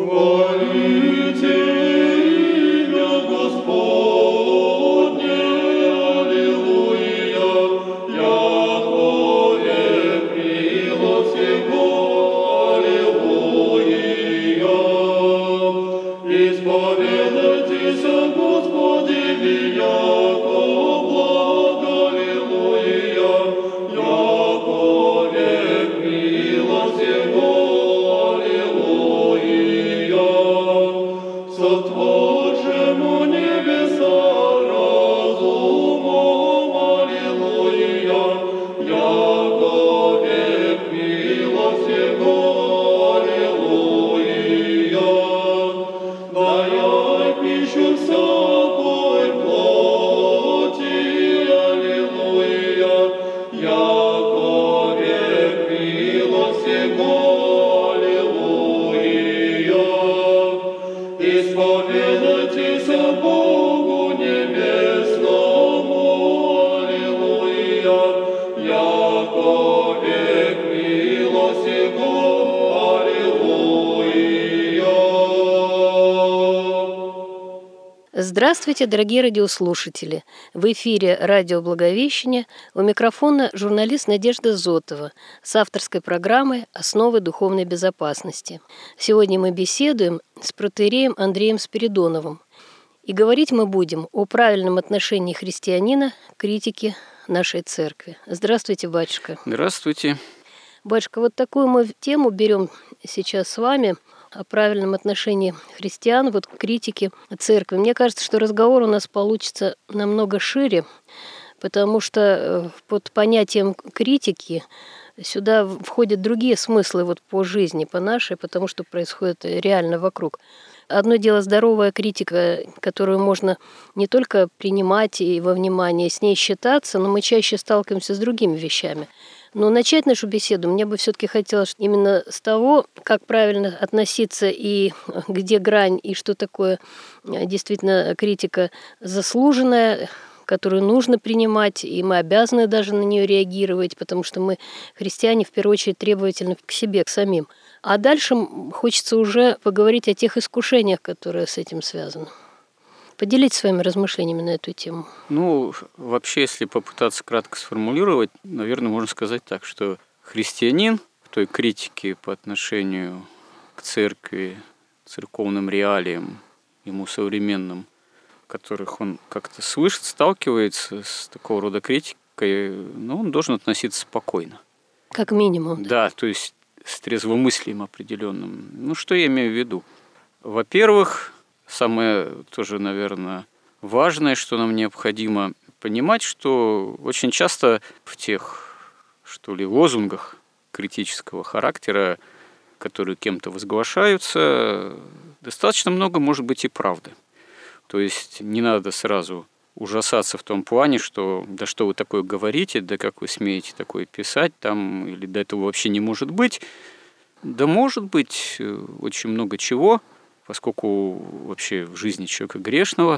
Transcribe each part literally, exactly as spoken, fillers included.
Хвалите имя Господне, аллилуйя, Якове милость Его, аллилуйя. Исповедайтесь о Господе в Яков благ, аллилуйя, Якове милость Его, аллилуйя. Сотворшему небеса разумом, аллилуйя, Якове милость Его, аллилуйя. Даяй пищу всякой плоти, аллилуйя, Якове милость Его, аллилуйя. Исповедайтесь Богу небесному, аллилуйя, Якове милость Его, аллилуйя. Здравствуйте, дорогие радиослушатели! В эфире радио «Благовещение», у микрофона журналист Надежда Зотова с авторской программой «Основы духовной безопасности». Сегодня мы беседуем с протоиереем Андреем Спиридоновым. И говорить мы будем о правильном отношении христианина к критике нашей церкви. Здравствуйте, батюшка! Здравствуйте. Батюшка, вот такую мы тему берем сейчас с вами о правильном отношении христиан вот к критике церкви. Мне кажется, что разговор у нас получится намного шире, потому что под понятием критики сюда входят другие смыслы вот по жизни, по нашей, потому что происходит реально вокруг. Одно дело здоровая критика, которую можно не только принимать и во внимание, с ней считаться, но мы чаще сталкиваемся с другими вещами. Но начать нашу беседу мне бы все-таки хотелось именно с того, как правильно относиться и где грань, и что такое действительно критика заслуженная, которую нужно принимать, и мы обязаны даже на нее реагировать, потому что мы, христиане, в первую очередь требовательны к себе, к самим. А дальше хочется уже поговорить о тех искушениях, которые с этим связаны. Поделитесь своими размышлениями на эту тему. Ну, вообще, если попытаться кратко сформулировать, наверное, можно сказать так, что христианин в той критике по отношению к церкви, церковным реалиям, ему современным, которых он как-то слышит, сталкивается с такого рода критикой, ну, он должен относиться спокойно. Как минимум. Да, то есть с трезвомыслием определенным. Ну, что я имею в виду? Во-первых, самое тоже, наверное, важное, что нам необходимо понимать, что очень часто в тех, что ли, лозунгах критического характера, которые кем-то возглашаются, достаточно много может быть и правды. То есть не надо сразу ужасаться в том плане, что да что вы такое говорите, да как вы смеете такое писать, там, или да этого вообще не может быть. Да может быть очень много чего, поскольку вообще в жизни человека грешного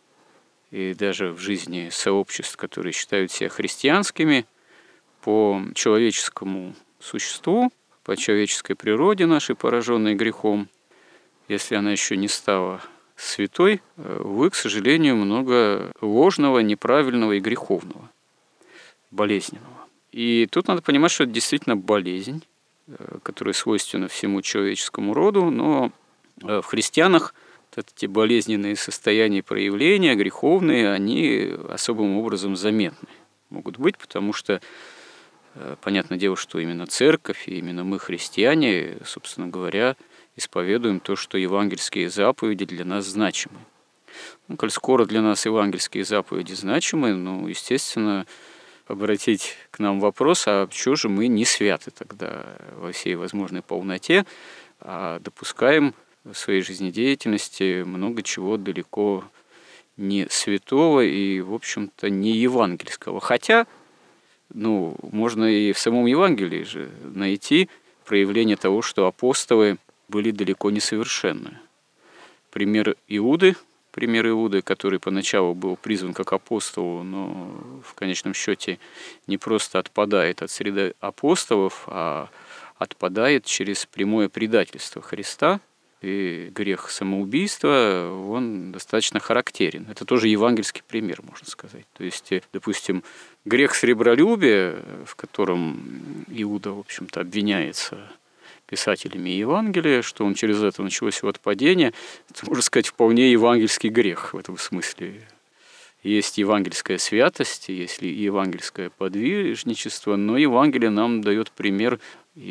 и даже в жизни сообществ, которые считают себя христианскими, по человеческому существу, по человеческой природе нашей, пораженной грехом, если она еще не стала святой, вы, к сожалению, много ложного, неправильного и греховного, болезненного. И тут надо понимать, что это действительно болезнь, которая свойственна всему человеческому роду, но в христианах эти болезненные состояния и проявления, греховные, они особым образом заметны могут быть, потому что, понятное дело, что именно церковь и именно мы, христиане, собственно говоря, исповедуем то, что евангельские заповеди для нас значимы. Ну, коль скоро для нас евангельские заповеди значимы, ну, естественно, обратить к нам вопрос, а чего же мы не святы тогда во всей возможной полноте, а допускаем в своей жизнедеятельности много чего далеко не святого и, в общем-то, не евангельского. Хотя, ну, можно и в самом Евангелии же найти проявление того, что апостолы были далеко не совершенны. Пример Иуды, пример Иуды, который поначалу был призван как апостол, но в конечном счете не просто отпадает от среды апостолов, а отпадает через прямое предательство Христа, И грех самоубийства, он достаточно характерен. Это тоже евангельский пример, можно сказать. То есть, допустим, грех сребролюбия, в котором Иуда, в общем-то, обвиняется писателями Евангелия, что он через это началось его отпадение, это, можно сказать, вполне евангельский грех в этом смысле. Есть евангельская святость, есть евангельское подвижничество, но Евангелие нам дает пример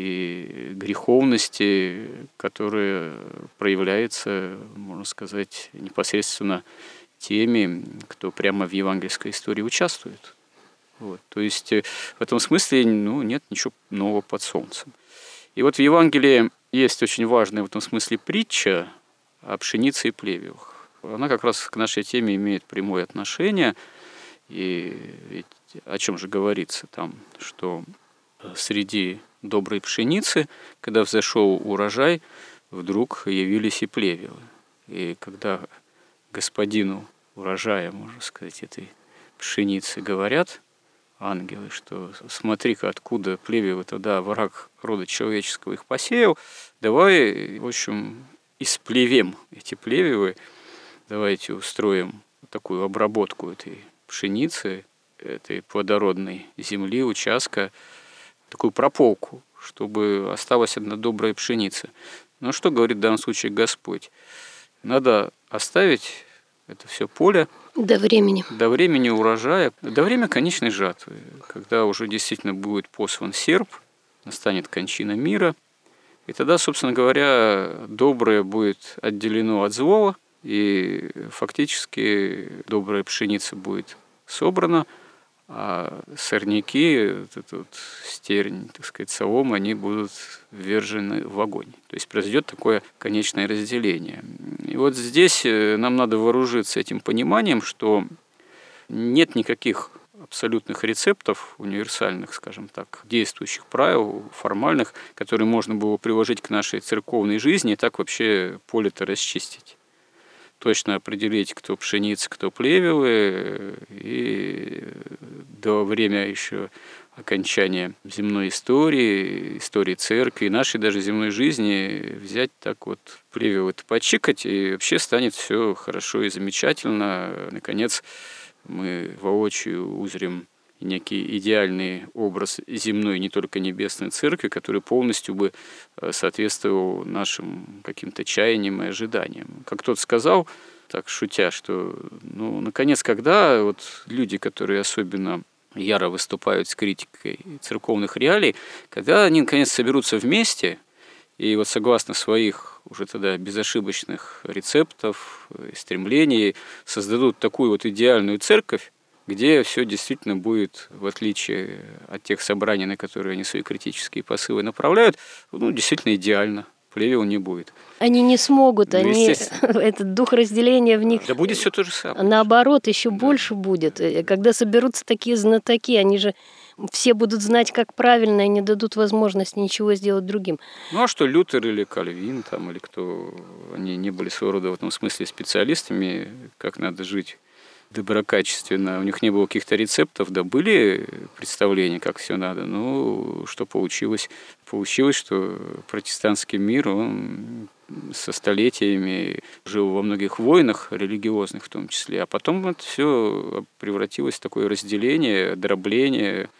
и греховности, которая проявляется, можно сказать, непосредственно теми, кто прямо в евангельской истории участвует. Вот. То есть в этом смысле ну, нет ничего нового под солнцем. И вот в Евангелии есть очень важная в этом смысле притча о пшенице и плевелах. Она как раз к нашей теме имеет прямое отношение. И ведь о чем же говорится там, что среди доброй пшеницы, когда взошел урожай, вдруг явились и плевелы. И когда господину урожая, можно сказать, этой пшеницы говорят ангелы, что смотри-ка, откуда плевелы, тогда враг рода человеческого их посеял, давай, в общем, исплевем эти плевелы, давайте устроим такую обработку этой пшеницы, этой плодородной земли, участка, такую прополку, чтобы осталась одна добрая пшеница. Ну, что говорит в данном случае Господь? Надо оставить это все поле до времени. До времени урожая, до времени конечной жатвы, когда уже действительно будет послан серп, настанет кончина мира, и тогда, собственно говоря, доброе будет отделено от злого, и фактически добрая пшеница будет собрана, а сорняки, вот этот вот стернь, так сказать, солома, они будут ввержены в огонь. То есть произойдет такое конечное разделение. И вот здесь нам надо вооружиться этим пониманием, что нет никаких абсолютных рецептов, универсальных, скажем так, действующих правил, формальных, которые можно было приложить к нашей церковной жизни и так вообще поле-то расчистить. Точно определить, кто пшеница, кто плевелы, и до время еще окончания земной истории, истории церкви, и нашей даже земной жизни взять так вот плевелы-то почикать, и вообще станет все хорошо и замечательно. Наконец, мы воочию узрим некий идеальный образ земной, не только небесной церкви, который полностью бы соответствовал нашим каким-то чаяниям и ожиданиям. Как кто-то сказал, так шутя, что, ну, наконец, когда вот люди, которые особенно яро выступают с критикой церковных реалий, когда они, наконец, соберутся вместе и вот согласно своих уже тогда безошибочных рецептов и стремлений создадут такую вот идеальную церковь, где все действительно будет, в отличие от тех собраний, на которые они свои критические посылы направляют, ну, действительно идеально. Плевел не будет. Они не смогут, Ну, они этот дух разделения в них. Да будет все то же самое. Наоборот, еще да. больше будет. Когда соберутся такие знатоки, они же все будут знать, как правильно, и не дадут возможности ничего сделать другим. Ну а что Лютер или Кальвин, там, или кто, они не были своего рода в этом смысле специалистами, как надо жить доброкачественно, у них не было каких-то рецептов, да были представления, как все надо, но что получилось? Получилось, что протестантский мир, он со столетиями жил во многих войнах, религиозных в том числе, а потом это все превратилось в такое разделение, дробление,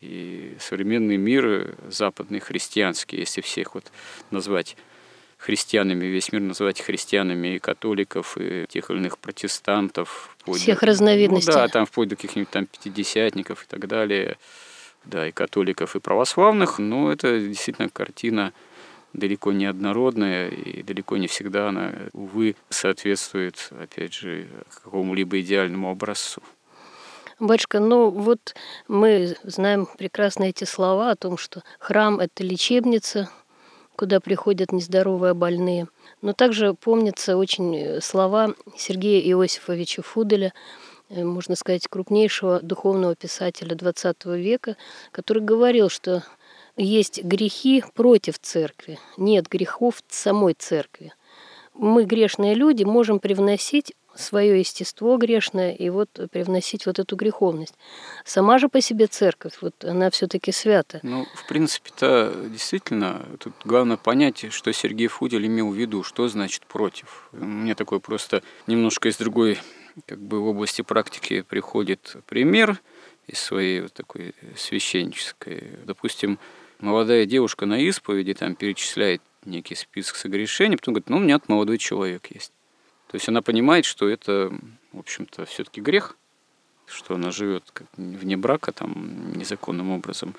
и современный мир западный, христианский, если всех вот назвать христианами, весь мир называть христианами и католиков, и тех или иных протестантов. Всех до, разновидностей. Ну да, там вплоть до каких-нибудь там пятидесятников и так далее, да, и католиков, и православных, но это действительно картина далеко не однородная, и далеко не всегда она, увы, соответствует, опять же, какому-либо идеальному образцу. Батюшка, ну вот мы знаем прекрасно эти слова о том, что храм – это лечебница, куда приходят нездоровые больные. Но также помнятся очень слова Сергея Иосифовича Фуделя, можно сказать, крупнейшего духовного писателя двадцатого века, который говорил, что есть грехи против церкви, нет грехов самой церкви. мы, грешные люди, можем привносить свое естество грешное и вот привносить вот эту греховность. Сама же по себе церковь, вот она все-таки свята. Ну, в принципе-то, действительно, тут главное понять, что Сергей Фудель имел в виду, что значит «против». У меня такой просто немножко из другой как бы в области практики приходит пример из своей вот такой священнической. Допустим, молодая девушка на исповеди там перечисляет некий список согрешений, потом говорит, ну, у меня молодой человек есть. То есть она понимает, что это, в общем-то, все-таки грех, что она живет вне брака, там, незаконным образом.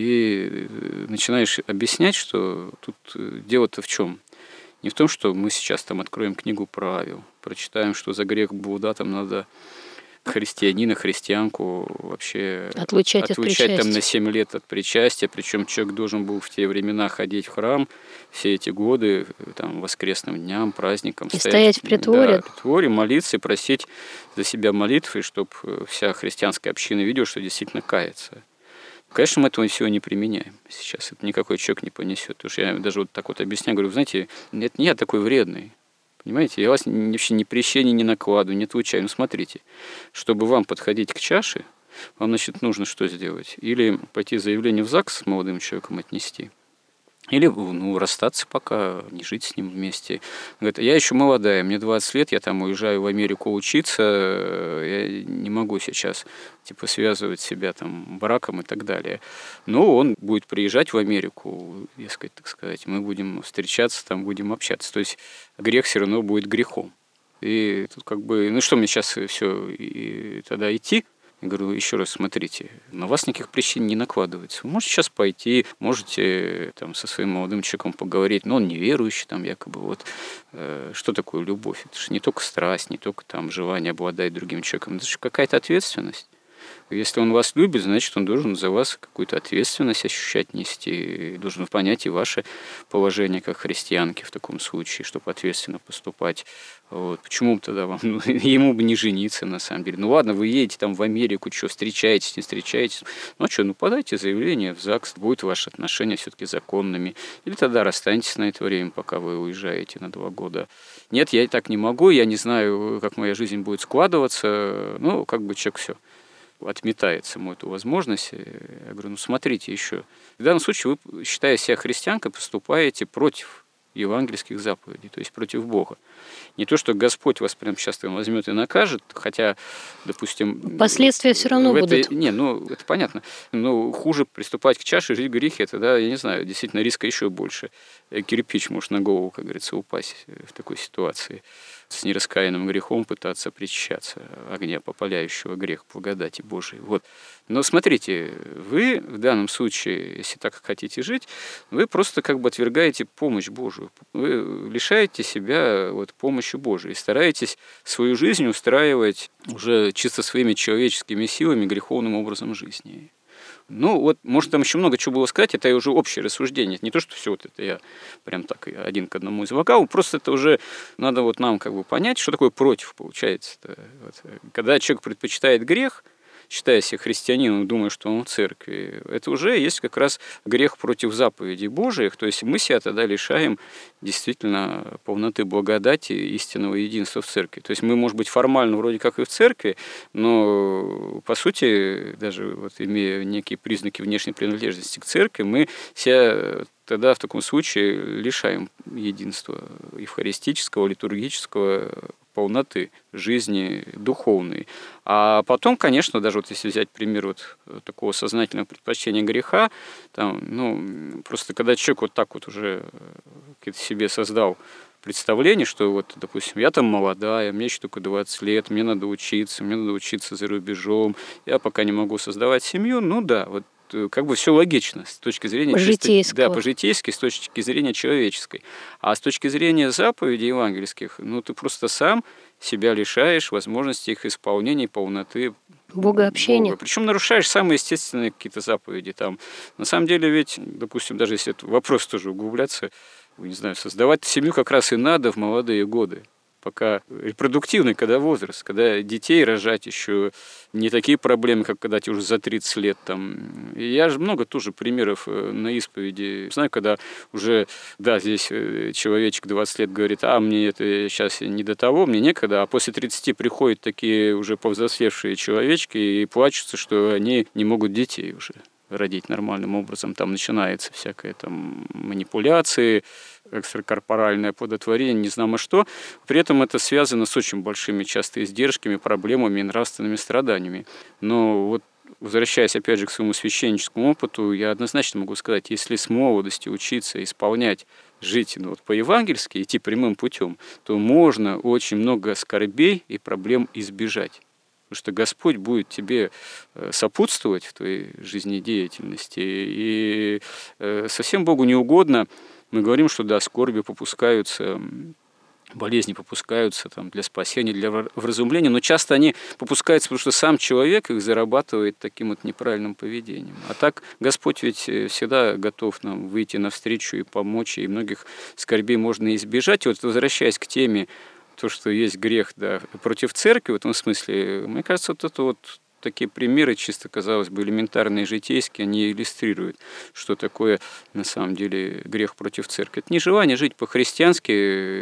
И начинаешь объяснять, что тут дело-то в чем? Не в том, что мы сейчас там откроем книгу правил, прочитаем, что за грех блуда там надо христианина, христианку вообще отлучать, отлучать от там на семь лет от причастия, причем человек должен был в те времена ходить в храм все эти годы, там, воскресным дням, праздникам. И стоять, стоять в притворе. Да, в притворе, молиться и просить за себя молитвы, чтобы вся христианская община видела, что действительно кается. Конечно, мы этого всего не применяем сейчас. Это никакой человек не понесет. Потому что я даже вот так вот объясняю, говорю, знаете, это не я такой вредный. Понимаете, я вас вообще ни прещения не накладываю, не отлучаю. Ну, смотрите, чтобы вам подходить к чаше, вам, значит, нужно что сделать? Или пойти заявление в ЗАГС с молодым человеком отнести, или ну, расстаться пока, не жить с ним вместе. Говорит, я еще молодая, мне двадцать лет, я там уезжаю в Америку учиться, я не могу сейчас типа связывать себя там браком и так далее. Но он будет приезжать в Америку, дескать, так сказать, мы будем встречаться, там будем общаться. То есть грех все равно будет грехом. И тут как бы, ну что мне сейчас все и тогда идти? Я говорю, еще раз, смотрите, на вас никаких причин не накладывается. Вы можете сейчас пойти, можете там, со своим молодым человеком поговорить, но он неверующий, там якобы вот. Э, что такое любовь? Это же не только страсть, не только там желание обладать другим человеком. Это же какая-то ответственность. Если он вас любит, значит, он должен за вас какую-то ответственность ощущать, нести, должен понять и ваше положение как христианки в таком случае, чтобы ответственно поступать. Вот. Почему тогда вам, ну, ему бы не жениться, на самом деле? Ну ладно, вы едете там в Америку, что, встречаетесь, не встречаетесь. Ну а что, ну подайте заявление в ЗАГС, будут ваши отношения все-таки законными. Или тогда расстанетесь на это время, пока вы уезжаете на два года. Нет, я и так не могу, я не знаю, как моя жизнь будет складываться. Ну, как бы человек все отметает саму эту возможность. Я говорю, ну смотрите еще. В данном случае вы, считая себя христианкой, поступаете против евангельских заповедей, то есть против Бога. Не то, что Господь вас прямо сейчас там возьмет и накажет, хотя, допустим... Последствия все равно это, будут. Не, ну, это понятно. Но хуже приступать к чаше, жить в грехе, это, да, я не знаю, действительно риска еще больше. Кирпич может на голову, как говорится, упасть в такой ситуации. С нераскаянным грехом пытаться причащаться огня, попаляющего грех благодати Божией. Вот. Но смотрите, вы в данном случае, если так хотите жить, вы просто как бы отвергаете помощь Божию. Вы лишаете себя вот, помощи Божией. Стараетесь свою жизнь устраивать уже чисто своими человеческими силами, греховным образом жизни. Ну, вот, может, там еще много чего было сказать, это уже общее рассуждение. Это не то, что все вот это я прям так один к одному излагал, просто это уже надо вот нам как бы понять, что такое против получается. Вот. Когда человек предпочитает грех, считая себя христианином, думая, что он в церкви, это уже есть как раз грех против заповедей Божиих, то есть мы себя тогда лишаем действительно полноты благодати истинного единства в церкви. То есть мы, может быть, формально вроде как и в церкви, но по сути, даже вот имея некие признаки внешней принадлежности к церкви, мы себя тогда в таком случае лишаем единства евхаристического, литургического, полноты жизни духовной. А потом, конечно, даже вот если взять пример вот такого сознательного предпочтения греха, там, ну, просто когда человек вот так вот уже себе создал представление, что вот, допустим, я там молодая, мне еще только двадцать лет, мне надо учиться, мне надо учиться за рубежом, я пока не могу создавать семью, ну да, вот как бы все логично с точки зрения по-житейски, да, по-житейски, с точки зрения человеческой. А с точки зрения заповедей евангельских, ну ты просто сам себя лишаешь возможности их исполнения, полноты Богообщения. Бога. Причем нарушаешь самые естественные какие-то заповеди. Там. На самом деле ведь, допустим, даже если этот вопрос тоже углубляться, не знаю, создавать семью как раз и надо в молодые годы. пока репродуктивный, когда возраст, когда детей рожать еще не такие проблемы, как когда тебе уже за тридцать лет. Там. И я же много тоже примеров на исповеди знаю, когда уже, да, здесь человечек двадцать лет говорит, а мне это сейчас не до того, мне некогда, а после тридцати приходят такие уже повзрослевшие человечки и плачутся, что они не могут детей уже родить нормальным образом. Там начинается всякая там манипуляции, экстракорпоральное оплодотворение, не знамо что. При этом это связано с очень большими часто издержками, проблемами и нравственными страданиями. Но вот возвращаясь опять же к своему священническому опыту, я однозначно могу сказать, если с молодости учиться исполнять, жить ну, вот, по-евангельски, идти прямым путем, то можно очень много скорбей и проблем избежать. Потому что Господь будет тебе сопутствовать в твоей жизнедеятельности. И совсем Богу не угодно. Мы говорим, что да, скорби попускаются, болезни попускаются там, для спасения, для вразумления, но часто они попускаются, потому что сам человек их зарабатывает таким вот неправильным поведением. А так Господь ведь всегда готов нам выйти навстречу и помочь, и многих скорбей можно избежать. И вот возвращаясь к теме, то, что есть грех да, против церкви, в этом смысле, мне кажется, вот это вот такие примеры, чисто, казалось бы, элементарные, житейские, они иллюстрируют, что такое на самом деле грех против церкви. Это не желание жить по-христиански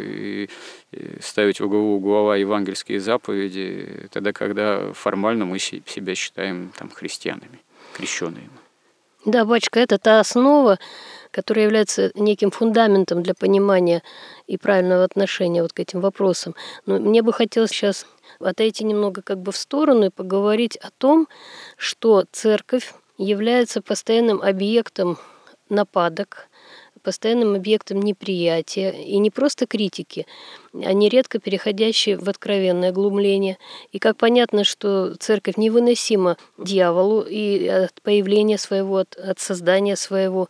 и ставить во главу угла евангельские заповеди, тогда, когда формально мы себя считаем там, христианами, крещенными. Да, батюшка, это та основа, которая является неким фундаментом для понимания и правильного отношения вот к этим вопросам. Но мне бы хотелось сейчас отойти немного как бы в сторону и поговорить о том, что церковь является постоянным объектом нападок, постоянным объектом неприятия и не просто критики, а нередко переходящие в откровенное глумление. И как понятно, что церковь невыносима дьяволу и от появления своего, от, от создания своего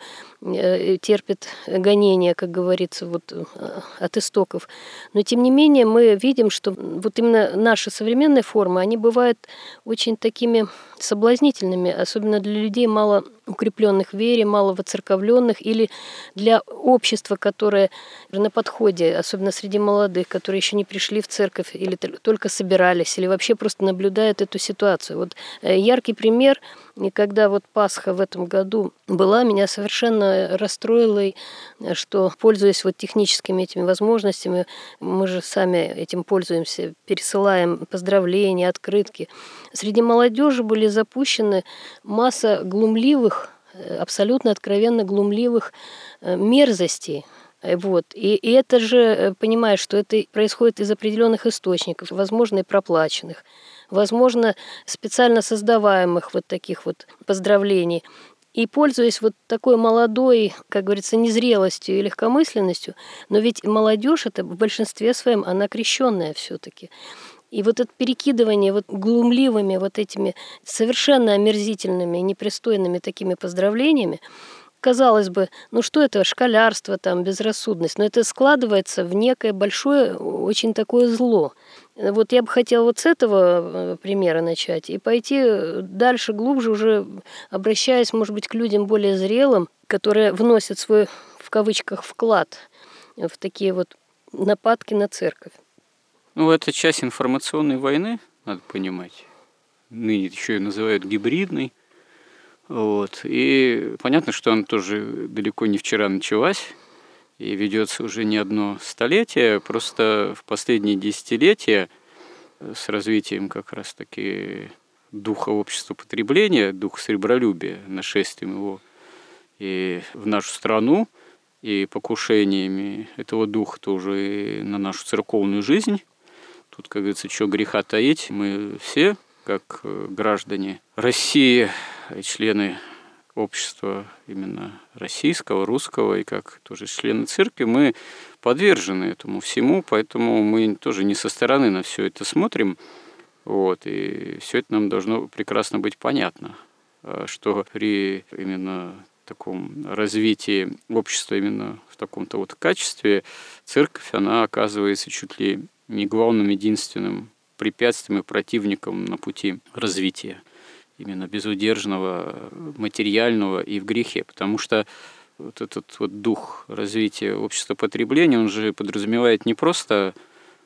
э, терпит гонения, как говорится, вот, от истоков. Но тем не менее мы видим, что вот именно наши современные формы, они бывают очень такими соблазнительными, особенно для людей мало укрепленных в вере, мало воцерковленных или для общества, которое на подходе, особенно среди молодых, которые еще не пришли в церковь или только собирались, или вообще просто наблюдают эту ситуацию. Вот яркий пример, когда вот Пасха в этом году была, меня совершенно расстроило, что, пользуясь вот техническими этими возможностями, мы же сами этим пользуемся, пересылаем поздравления, открытки. Среди молодежи были запущены масса глумливых, абсолютно откровенно глумливых мерзостей. Вот. И, и это же, понимаешь, что это происходит из определенных источников, возможно, и проплаченных, возможно, специально создаваемых вот таких вот поздравлений. И пользуясь вот такой молодой, как говорится, незрелостью и легкомысленностью, но ведь молодежь это в большинстве своем, она крещенная все-таки. И вот это перекидывание вот глумливыми вот этими совершенно омерзительными, непристойными такими поздравлениями, казалось бы, ну что это, школярство, там, безрассудность, но это складывается в некое большое, очень такое зло. Вот я бы хотела вот с этого примера начать и пойти дальше, глубже, уже обращаясь, может быть, к людям более зрелым, которые вносят свой, в кавычках, вклад в такие вот нападки на церковь. Ну, это часть информационной войны, надо понимать. Ныне еще ее называют гибридной. Вот. И понятно, что она тоже далеко не вчера началась и ведется уже не одно столетие. Просто в последние десятилетия с развитием как раз-таки духа общества потребления, духа сребролюбия, нашествием его и в нашу страну, и покушениями этого духа тоже и на нашу церковную жизнь. Тут, как говорится, что греха таить, мы все, как граждане России, члены общества именно российского, русского, и как тоже члены церкви, мы подвержены этому всему, поэтому мы тоже не со стороны на все это смотрим, вот, и все это нам должно прекрасно быть понятно, что при именно таком развитии общества именно в таком-то вот качестве церковь, она оказывается чуть ли не главным, единственным препятствием и противником на пути развития именно безудержного, материального и в грехе. Потому что вот этот вот дух развития общества потребления, он же подразумевает не просто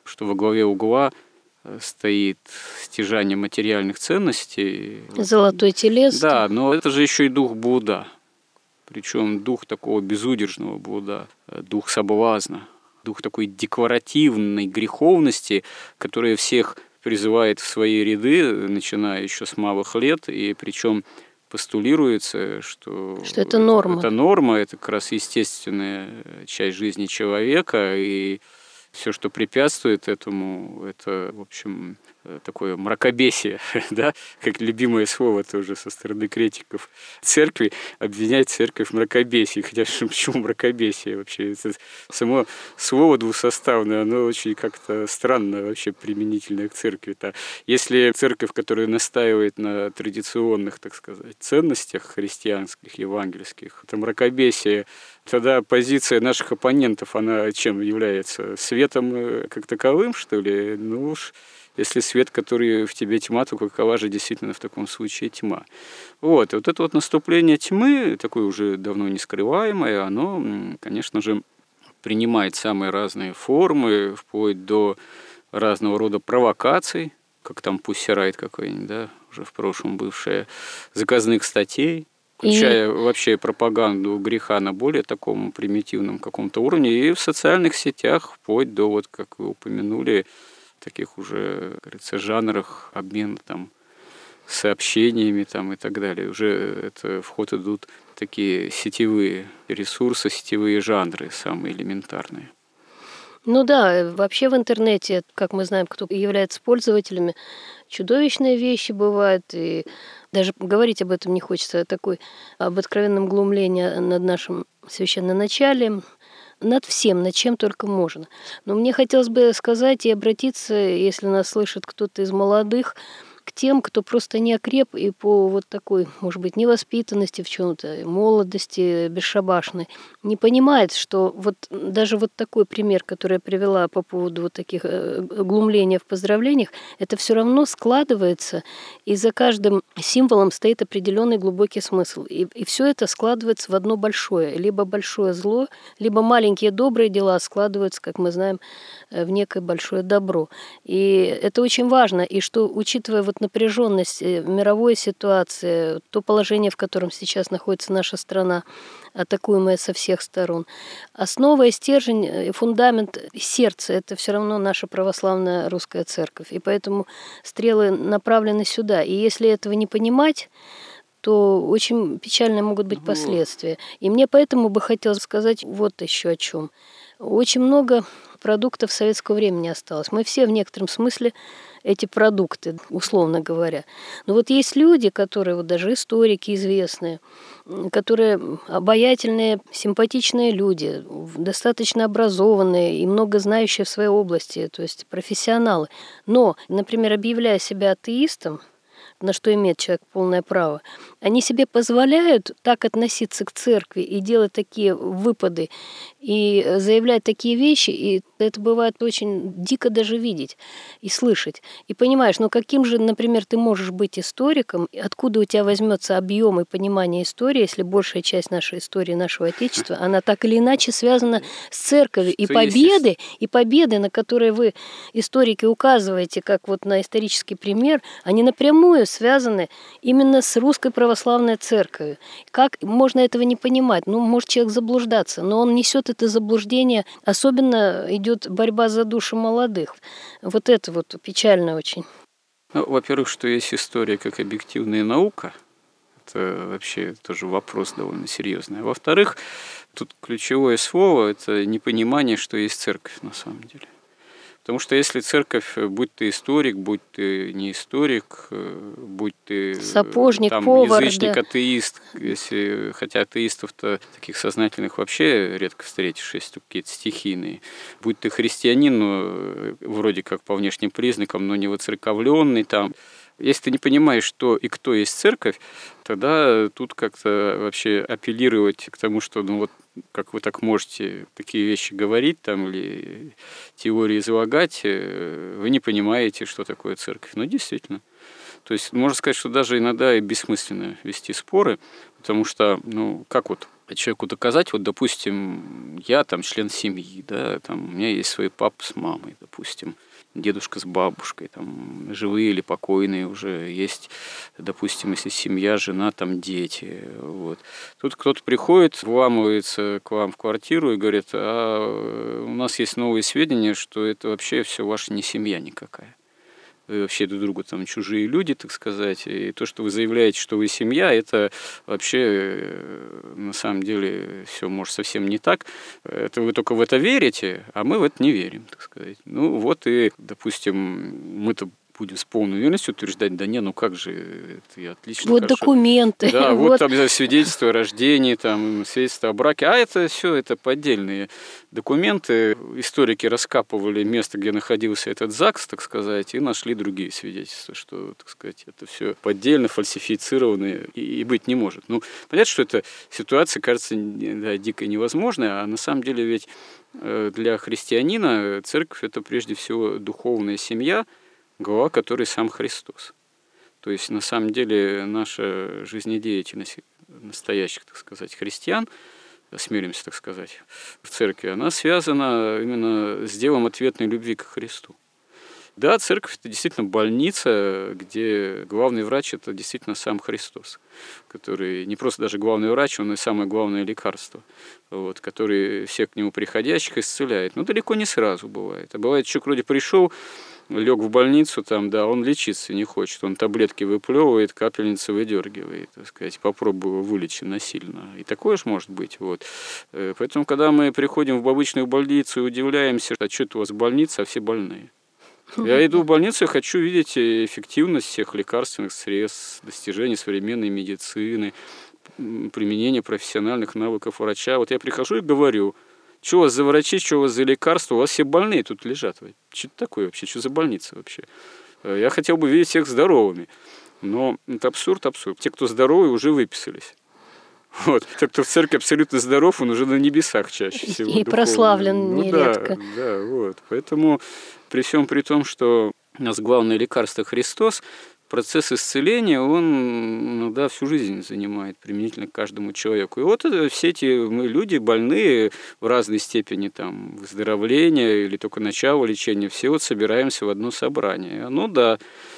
что во главе угла стоит стяжание материальных ценностей. Золотой телец. Да, но это же еще и дух блуда. Причем дух такого безудержного блуда, дух соблазна, дух такой декларативной греховности, которая всех призывает в свои ряды, начиная еще с малых лет, и причем постулируется, что, что это норма. Это норма, это как раз естественная часть жизни человека, и все, что препятствует этому, это, в общем, такое мракобесие, да, как любимое слово тоже со стороны критиков церкви, обвинять церковь в мракобесии. Хотя почему мракобесие вообще? Это само слово двусоставное, оно очень как-то странно вообще применительное к церкви-то. Если церковь, которая настаивает на традиционных, так сказать, ценностях христианских, евангельских, это мракобесие, тогда позиция наших оппонентов, она чем является? Светом как таковым, что ли? Ну уж, если свет, который в тебе тьма, то какова же действительно в таком случае тьма? Вот, и вот это вот наступление тьмы, такое уже давно не скрываемое, оно, конечно же, принимает самые разные формы, вплоть до разного рода провокаций, как там Pussy Riot какой-нибудь, да, уже в прошлом бывшая, заказных статей, включая и... вообще пропаганду греха на более таком примитивном каком-то уровне, и в социальных сетях, вплоть до, вот как вы упомянули, таких уже, как говорится, жанрах обмена там сообщениями там и так далее. Уже это в ход идут такие сетевые ресурсы, сетевые жанры, самые элементарные. Ну да, вообще в интернете, как мы знаем, кто является пользователями, чудовищные вещи бывают, и даже говорить об этом не хочется, такой, об откровенном глумлении над нашим священноначалием, над всем, над чем только можно. Но мне хотелось бы сказать и обратиться, если нас слышит кто-то из молодых, к тем, кто просто не окреп и по вот такой, может быть, невоспитанности в чем-то, молодости бесшабашной, не понимает, что вот даже вот такой пример, который я привела по поводу вот таких глумления в поздравлениях, это все равно складывается, и за каждым символом стоит определенный глубокий смысл. И, и все это складывается в одно большое. Либо большое зло, либо маленькие добрые дела складываются, как мы знаем, в некое большое добро. И это очень важно, и что, учитывая вот напряженность мировой ситуации, то положение, в котором сейчас находится наша страна, атакуемая со всех сторон, основа и стержень, фундамент сердца – это все равно наша православная русская церковь. И поэтому стрелы направлены сюда. И если этого не понимать, то очень печальные могут быть последствия. И мне поэтому бы хотелось сказать вот еще о чем. Очень много продуктов советского времени осталось. Мы все в некотором смысле эти продукты, условно говоря. Но вот есть люди, которые, вот даже историки известные, которые обаятельные, симпатичные люди, достаточно образованные и много знающие в своей области, то есть профессионалы. Но, например, объявляя себя атеистом, на что имеет человек полное право, они себе позволяют так относиться к церкви и делать такие выпады, и заявлять такие вещи, и это бывает очень дико даже видеть и слышать. И понимаешь, ну каким же, например, ты можешь быть историком, откуда у тебя возьмется объем и понимание истории, если большая часть нашей истории, нашего Отечества, она так или иначе связана с церковью. И победы, и победы, на которые вы, историки, указываете, как вот на исторический пример, они напрямую связаны именно с русской православной церковью. Как можно этого не понимать? Ну, может человек заблуждаться, но он несет это заблуждение, особенно идет борьба за души молодых. Вот это вот печально очень. Ну, во-первых, что есть история как объективная наука, это вообще тоже вопрос довольно серьезный. А во-вторых, тут ключевое слово – это непонимание, что есть церковь на самом деле. Потому что если церковь, будь ты историк, будь ты не историк, будь ты сапожник, там, повар, язычник, да. атеист, если, хотя атеистов-то таких сознательных вообще редко встретишь, если какие-то стихийные, будь ты христианин, ну, вроде как по внешним признакам, но не воцерковленный там. Если ты не понимаешь, что и кто есть церковь, тогда тут как-то вообще апеллировать к тому, что ну вот как вы так можете такие вещи говорить там или теории излагать, вы не понимаете, что такое церковь. Ну, действительно. То есть можно сказать, что даже иногда и бессмысленно вести споры, потому что, ну, как вот человеку доказать, вот, допустим, я там член семьи, да, там у меня есть свой папа с мамой, допустим, дедушка с бабушкой, там, живые или покойные уже есть, допустим, если семья, жена, там, дети, вот. Тут кто-то приходит, вламывается к вам в квартиру и говорит, а у нас есть новые сведения, что это вообще все ваша не семья никакая. Вы вообще друг другу там чужие люди, так сказать, и то, что вы заявляете, что вы семья, это вообще на самом деле все может совсем не так. Это вы только в это верите, а мы в это не верим, так сказать. Ну вот и, допустим, мы-то будем с полной уверенностью утверждать, да не, ну как же, это я отлично. Вот хорошо. Документы. Да, вот, вот там свидетельство о рождении, там, свидетельство о браке, а это все это поддельные документы. Историки раскапывали место, где находился этот ЗАГС, так сказать, и нашли другие свидетельства, что, так сказать, это все поддельно, фальсифицированное и, и быть не может. Ну, понятно, что эта ситуация кажется да, дико невозможной, а на самом деле ведь для христианина церковь – это прежде всего духовная семья, глава которой сам Христос. То есть, на самом деле, наша жизнедеятельность настоящих, так сказать, христиан, осмелимся, так сказать, в церкви, она связана именно с делом ответной любви к Христу. Да, церковь – это действительно больница, где главный врач – это действительно сам Христос, который не просто даже главный врач, он и самое главное лекарство, вот, который всех к нему приходящих исцеляет. Но далеко не сразу бывает. А бывает, человек вроде пришел, лег в больницу, там, да, он лечиться не хочет, он таблетки выплевывает, капельницы выдергивает, так сказать, попробую его вылечить насильно. И такое же может быть. Вот. Поэтому, когда мы приходим в обычную больницу и удивляемся, а что это у вас больница, а все больные. Я иду в больницу и хочу видеть эффективность всех лекарственных средств, достижений современной медицины, применение профессиональных навыков врача. Вот я прихожу и говорю, что у вас за врачи, что у вас за лекарства, у вас все больные тут лежат. Что это такое вообще, что за больница вообще? Я хотел бы видеть всех здоровыми, но это абсурд, абсурд. Те, кто здоровые, уже выписались. Вот. Те, кто в церкви абсолютно здоров, он уже на небесах чаще всего. И духовно. Прославлен ну, нередко. Да, да, вот. Поэтому при всем при том, что у нас главное лекарство Христос, процесс исцеления, он ну, да, всю жизнь занимает применительно к каждому человеку. И вот это, все эти мы люди больные в разной степени там, выздоровления или только начала лечения, все вот собираемся в одно собрание. Ну да,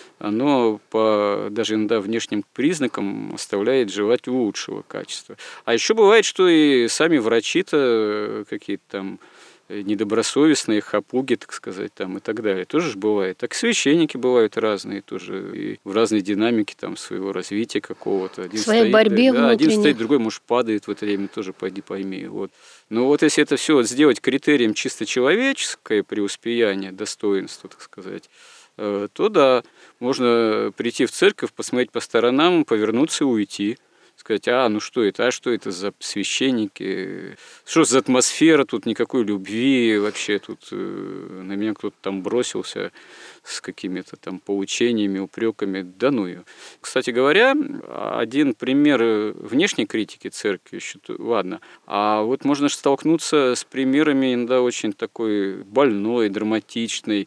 оно по даже иногда внешним признакам оставляет желать лучшего качества. А еще бывает, что и сами врачи-то какие-то там недобросовестные, хапуги, так сказать, там и так далее. Тоже же бывает. Так и священники бывают разные тоже, и в разной динамике там своего развития какого-то. Один в своей стоит, борьбе да, внутренней. Один стоит, другой, может, падает в это время, тоже пойди пойми. Вот. Но вот если это все вот сделать критерием чисто человеческое преуспеяние, достоинство, так сказать, то да, можно прийти в церковь, посмотреть по сторонам, повернуться и уйти. Сказать, а, ну что это, а что это за священники, что за атмосфера, тут никакой любви, вообще тут на меня кто-то там бросился с какими-то там поучениями, упреками, да ну ее. Кстати говоря, один пример внешней критики церкви, еще, ладно, а вот можно же столкнуться с примерами иногда очень такой больной, драматичной,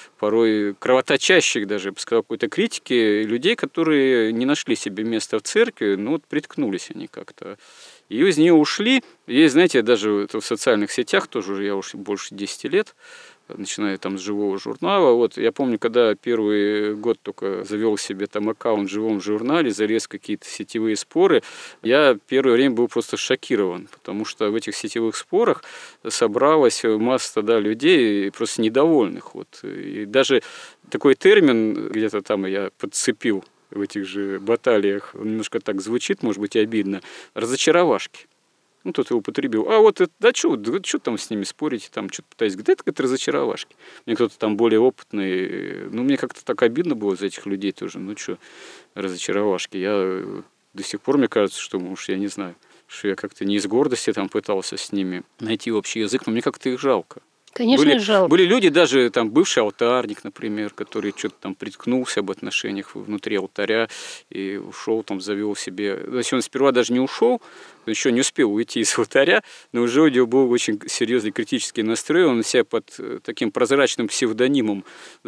порой кровоточащих даже, я бы сказал, какой-то критики, людей, которые не нашли себе места в церкви, ну вот приткнулись они как-то. И из нее ушли. Есть, знаете, даже в социальных сетях тоже уже я уж больше десяти лет, начиная там с живого журнала. Вот я помню, когда первый год только завел себе там аккаунт в живом журнале, залез в какие-то сетевые споры, я первое время был просто шокирован, потому что в этих сетевых спорах собралась масса тогда людей просто недовольных. Вот. И даже такой термин где-то там я подцепил в этих же баталиях, он немножко так звучит, может быть, и обидно, разочаровашки. Ну, тут его употребил. А вот это, да что, да, что там с ними спорить, там что-то пытаясь. Да это как-то разочаровашки. Мне кто-то там более опытный, ну, мне как-то так обидно было за этих людей тоже. Ну, что, разочаровашки. Я до сих пор, мне кажется, что, может, я не знаю, что я как-то не из гордости там пытался с ними найти общий язык, но мне как-то их жалко. Конечно, были, жалко. Были люди, даже там бывший алтарник, например, который что-то там приткнулся об отношениях внутри алтаря и ушел, там завел себе. То есть он сперва даже не ушел, Он еще не успел уйти из алтаря, но уже у него был очень серьезный критический настрой. Он себя под таким прозрачным псевдонимом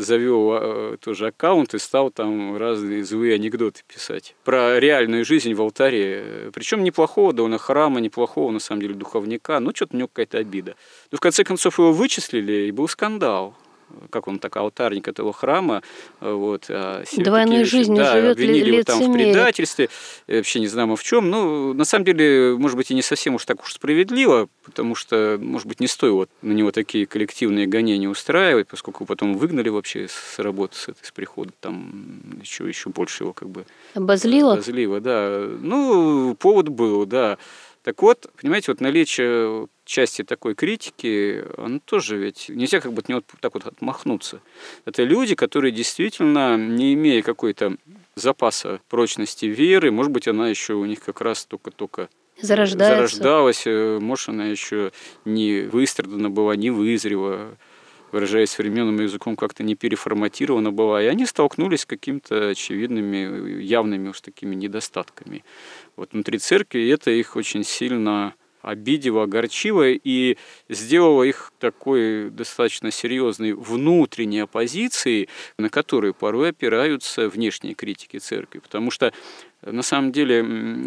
завел тоже аккаунт и стал там разные злые анекдоты писать про реальную жизнь в алтаре. Причем неплохого довольно храма, неплохого на самом деле духовника, но что-то у него какая-то обида. Но в конце концов его вычислили, и был скандал. Как он так, алтарник этого храма. Вот, а двойной жизнью да, живет, обвинили его там в лицемерие. предательстве, вообще не знамо в чем. Ну, на самом деле, может быть, и не совсем уж так уж справедливо, потому что, может быть, не стоило на него такие коллективные гонения устраивать, поскольку потом выгнали вообще с работы, с, этой, с прихода, там еще, еще больше его как бы... Обозлило? Обозлило, да. Ну, повод был, да. Так вот, понимаете, вот наличие части такой критики, оно тоже ведь нельзя как бы от него так вот отмахнуться. Это люди, которые действительно, не имея какой-то запаса прочности веры, может быть, она еще у них как раз только-только зарождается. зарождалась, может, она еще не выстрадана была, не вызрела, выражаясь современным языком, как-то не переформатирована была, и они столкнулись с какими-то очевидными, явными уж такими недостатками вот внутри церкви, и это их очень сильно обидело, огорчило и сделало их такой достаточно серьезной внутренней оппозицией, на которую порой опираются внешние критики церкви, потому что на самом деле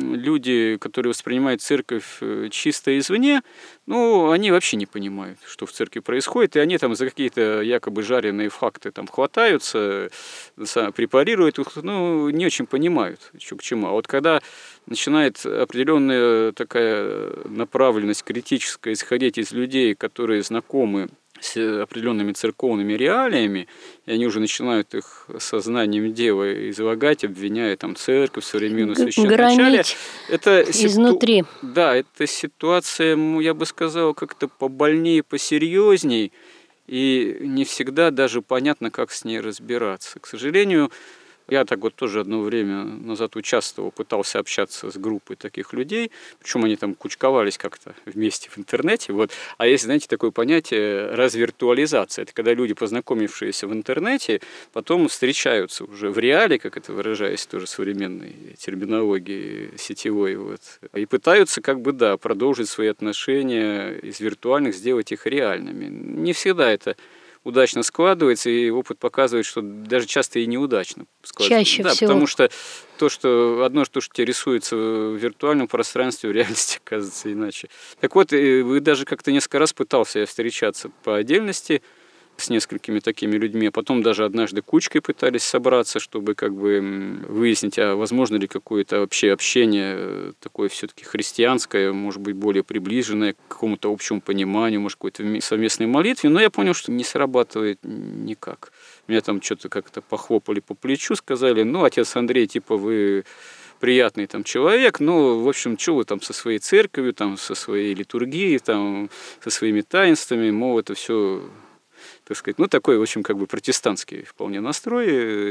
люди, которые воспринимают церковь чисто извне, ну, они вообще не понимают, что в церкви происходит, и они там за какие-то якобы жареные факты там хватаются, препарируют их, ну, не очень понимают, что к чему. А вот когда начинает определенная такая направленность критическая исходить из людей, которые знакомы с определенными церковными реалиями, и они уже начинают их сознанием дела излагать, обвиняя там церковь, современное священноначалие. Это изнутри. Ситу... Да, это ситуация, я бы сказал, как-то побольнее, посерьезней, и не всегда даже понятно, как с ней разбираться. К сожалению, я так вот тоже одно время назад участвовал, пытался общаться с группой таких людей, причем они там кучковались как-то вместе в интернете. Вот. А есть, знаете, такое понятие развиртуализация. Это когда люди, познакомившиеся в интернете, потом встречаются уже в реале, как это выражаясь тоже современной терминологией сетевой, вот, и пытаются как бы, да, продолжить свои отношения из виртуальных, сделать их реальными. Не всегда это удачно складывается, и опыт показывает, что даже часто и неудачно складывается. Чаще да, всего. Потому что то, что одно, то, что тебе рисуется в виртуальном пространстве, в реальности оказывается иначе. Так вот, вы даже как-то несколько раз пытался встречаться по отдельности с несколькими такими людьми, а потом даже однажды кучкой пытались собраться, чтобы как бы выяснить, а возможно ли какое-то вообще общение такое все-таки христианское, может быть, более приближенное к какому-то общему пониманию, может, какой-то совместной молитве, но я понял, что не срабатывает никак. Меня там что-то как-то похлопали по плечу, сказали, ну, отец Андрей, типа, вы приятный там человек, но, в общем, что вы там со своей церковью, там, со своей литургией, там, со своими таинствами, мол, это все... так сказать, ну, такой, в общем, как бы протестантский вполне настрой,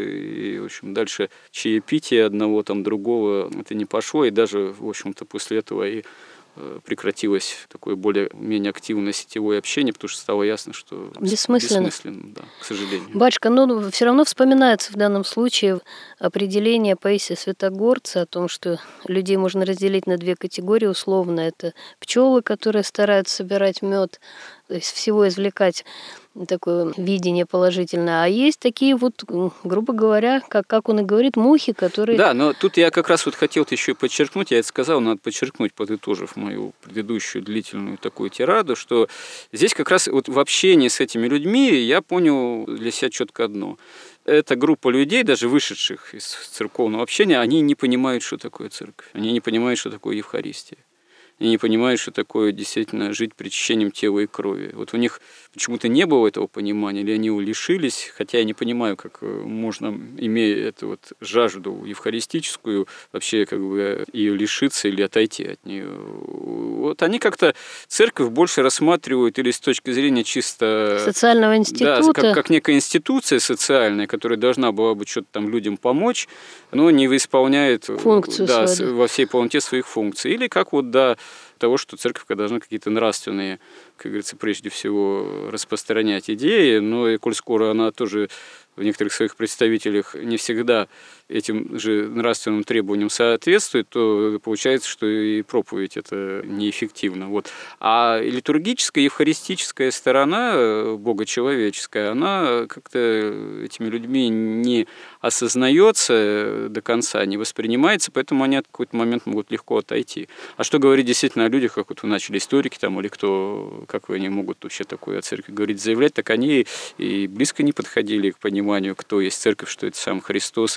и, в общем, дальше чаепитие одного, там, другого, это не пошло, и даже, в общем-то, после этого и прекратилось такое более-менее активное сетевое общение, потому что стало ясно, что бессмысленно, бессмысленно, да, к сожалению. Батюшка, но все равно вспоминается в данном случае определение Паисия Святогорца о том, что людей можно разделить на две категории условно. Это пчелы, которые стараются собирать мед, то есть всего извлекать, такое видение положительное. А есть такие вот, грубо говоря, как, как он и говорит, мухи, которые... Да, но тут я как раз вот хотел еще подчеркнуть, я это сказал, надо подчеркнуть, подытожив мою предыдущую длительную такую тираду, что здесь как раз вот в общении с этими людьми я понял для себя четко одно. Эта группа людей, даже вышедших из церковного общения, они не понимают, что такое церковь, они не понимают, что такое Евхаристия. И не понимают, что такое действительно жить причащением тела и крови. Вот у них почему-то не было этого понимания, или они его лишились, хотя я не понимаю, как можно, имея эту вот жажду евхаристическую, вообще как бы ее лишиться или отойти от нее. Вот они как-то церковь больше рассматривают или с точки зрения чисто... социального института. Да, как, как некая институция социальная, которая должна была бы что-то там людям помочь, но не исполняет функцию да, свою. во всей полноте своих функций. Или как вот, да, того, что церковь должна какие-то нравственные, как говорится, прежде всего распространять идеи, но и коль скоро она тоже в некоторых своих представителях не всегда этим же нравственным требованиям соответствует, то получается, что и проповедь это неэффективна. Вот. А литургическая, евхаристическая сторона богочеловеческая, она как-то этими людьми не осознается до конца, не воспринимается, поэтому они в какой-то момент могут легко отойти. А что говорить действительно о людях, как вот вы начали, историки там, или кто, как они могут вообще такое о церкви говорить, заявлять, так они и близко не подходили к пониманию, кто есть церковь, что это сам Христос,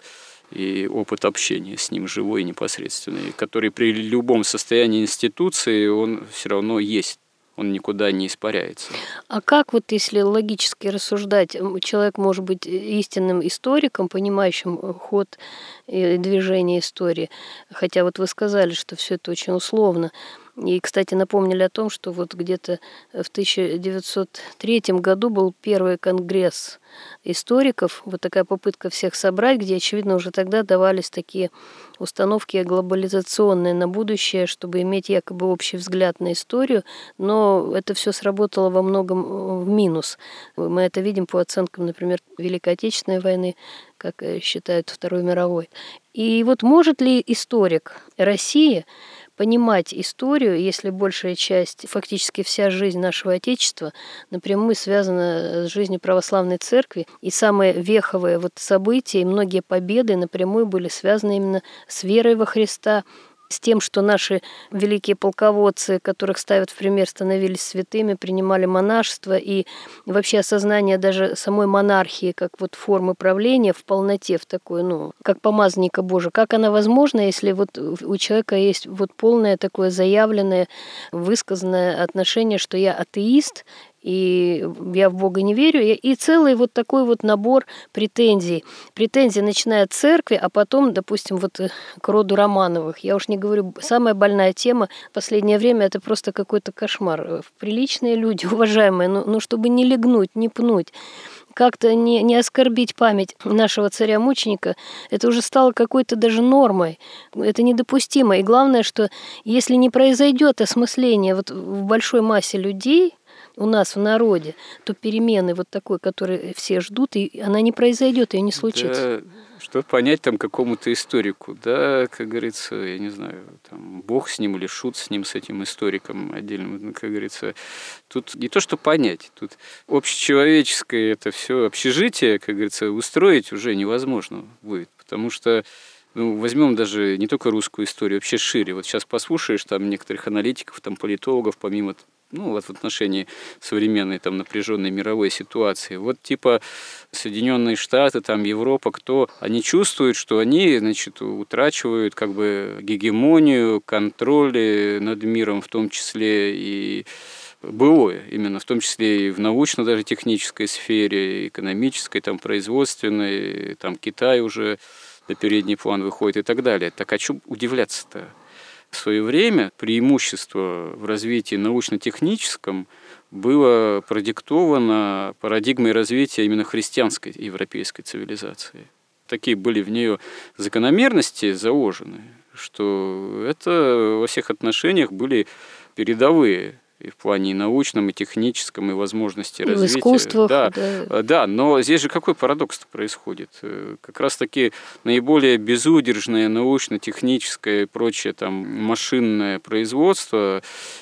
и опыт общения с ним живой и непосредственный, который при любом состоянии институции, он все равно есть. Он никуда не испаряется. А как вот, если логически рассуждать, человек может быть истинным историком, понимающим ход и движение истории, хотя вот вы сказали, что все это очень условно. И, кстати, напомнили о том, что вот где-то в тысяча девятьсот третьем году был первый конгресс историков, вот такая попытка всех собрать, где, очевидно, уже тогда давались такие установки глобализационные на будущее, чтобы иметь якобы общий взгляд на историю, но это все сработало во многом в минус. Мы это видим по оценкам, например, Великой Отечественной войны, как считают Второй мировой. И вот может ли историк России понимать историю, если большая часть, фактически вся жизнь нашего Отечества напрямую связана с жизнью православной церкви, и самые веховые вот события и многие победы напрямую были связаны именно с верой во Христа, с тем, что наши великие полководцы, которых ставят в пример, становились святыми, принимали монашество, и вообще осознание даже самой монархии как вот формы правления в полноте, в такой, ну, как помазанника Божия. Как она возможна, если вот у человека есть вот полное такое заявленное, высказанное отношение, что я атеист, и я в Бога не верю, и целый вот такой вот набор претензий. Претензии начиная от церкви, а потом, допустим, вот к роду Романовых. Я уж не говорю, самая больная тема в последнее время – это просто какой-то кошмар. Приличные люди, уважаемые, ну, ну чтобы не легнуть, не пнуть, как-то не, не оскорбить память нашего царя-мученика, это уже стало какой-то даже нормой. Это недопустимо. И главное, что если не произойдет осмысление вот в большой массе людей, у нас в народе, то перемены вот такой, которые все ждут, и она не произойдет, ее не случится. Да, что понять там какому-то историку, да, как говорится, я не знаю, там, Бог с ним или шут с ним, с этим историком отдельным, как говорится, тут не то, что понять, тут общечеловеческое это все общежитие, как говорится, устроить уже невозможно будет, потому что ну, возьмем даже не только русскую историю, вообще шире. Вот сейчас послушаешь там некоторых аналитиков, там политологов, помимо ну, вот в отношении современной там напряженной мировой ситуации. Вот типа Соединенные Штаты, там Европа, кто, они чувствуют, что они, значит, утрачивают как бы гегемонию, контроль над миром, в том числе и былое, именно в том числе и в научно даже технической сфере, экономической, там производственной, там Китай уже на передний план выходит и так далее. Так а что удивляться-то? В свое время преимущество в развитии научно-техническом было продиктовано парадигмой развития именно христианской европейской цивилизации. Такие были в нее закономерности заложены, что это во всех отношениях были передовые и в плане и научном, и техническом, и возможности и развития. В искусствах, да, да. да, но здесь же какой парадокс происходит? Как раз-таки наиболее безудержное научно-техническое и прочее там, машинное производство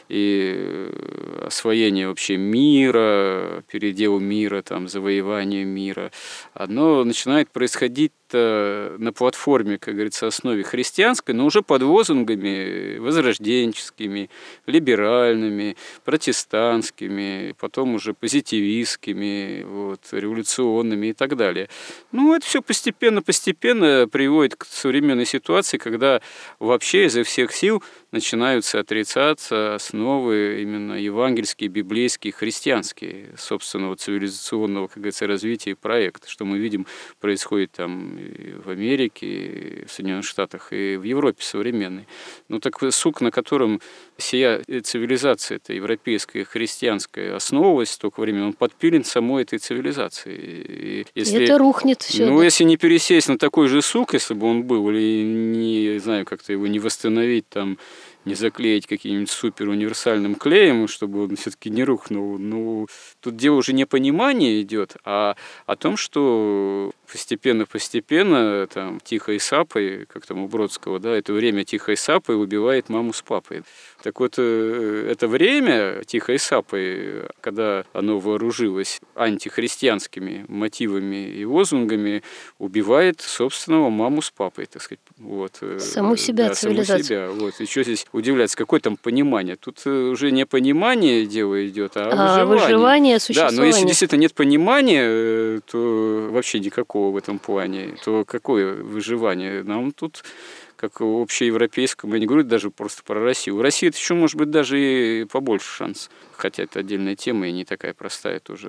и освоение вообще мира, передел мира, там, завоевание мира, оно начинает происходить на платформе, как говорится, основе христианской, но уже под лозунгами возрожденческими, либеральными, протестантскими, потом уже позитивистскими, вот, революционными и так далее. Ну, это все постепенно-постепенно приводит к современной ситуации, когда вообще изо всех сил начинаются отрицаться основы именно евангельские, библейские, христианские собственного цивилизационного, как говорится, развития и проекта, что мы видим происходит там и в Америке, и в Соединенных Штатах, и в Европе современной. Ну так сук, на котором сия цивилизация, эта европейская, христианская, основывалась столько времени, он подпилен самой этой цивилизацией. И если, это рухнет все. Ну, да. если не пересесть на такой же сук, если бы он был, или не знаю, как-то его не восстановить там, не заклеить каким-нибудь супер универсальным клеем, чтобы он все-таки не рухнул. Ну, тут дело уже не понимание идет, а о том, что постепенно-постепенно, там, тихой сапой, как там у Бродского, да, это время тихой сапой убивает маму с папой. Так вот, это время тихой сапой, когда оно вооружилось антихристианскими мотивами и лозунгами, убивает собственного маму с папой, так сказать. Вот. Саму себя, да, цивилизацию. Саму себя. Вот. И что здесь удивляться, какое там понимание? Тут уже не понимание дело идет, а, а выживание. выживание, существование. Да, но если действительно нет понимания, то вообще никакого в этом плане, то какое выживание? Нам тут, как общеевропейскому, я не говорю даже просто про Россию. У России это еще, может быть, даже и побольше шанс. Хотя это отдельная тема и не такая простая тоже.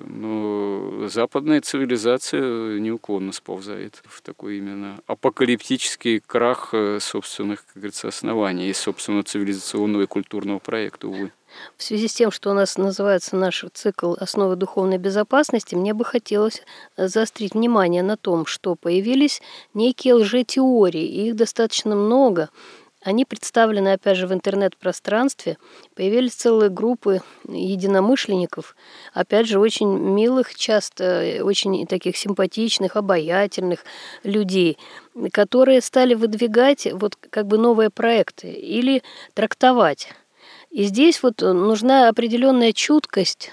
Но западная цивилизация неуклонно сползает в такой именно апокалиптический крах собственных, как говорится, оснований и собственного цивилизационного и культурного проекта, увы. В связи с тем, что у нас называется наш цикл «Основы духовной безопасности», мне бы хотелось заострить внимание на том, что появились некие лжетеории, и их достаточно много. Они представлены, опять же, в интернет-пространстве. Появились целые группы единомышленников, опять же, очень милых, часто очень таких симпатичных, обаятельных людей, которые стали выдвигать вот как бы новые проекты или трактовать. И здесь вот нужна определенная чуткость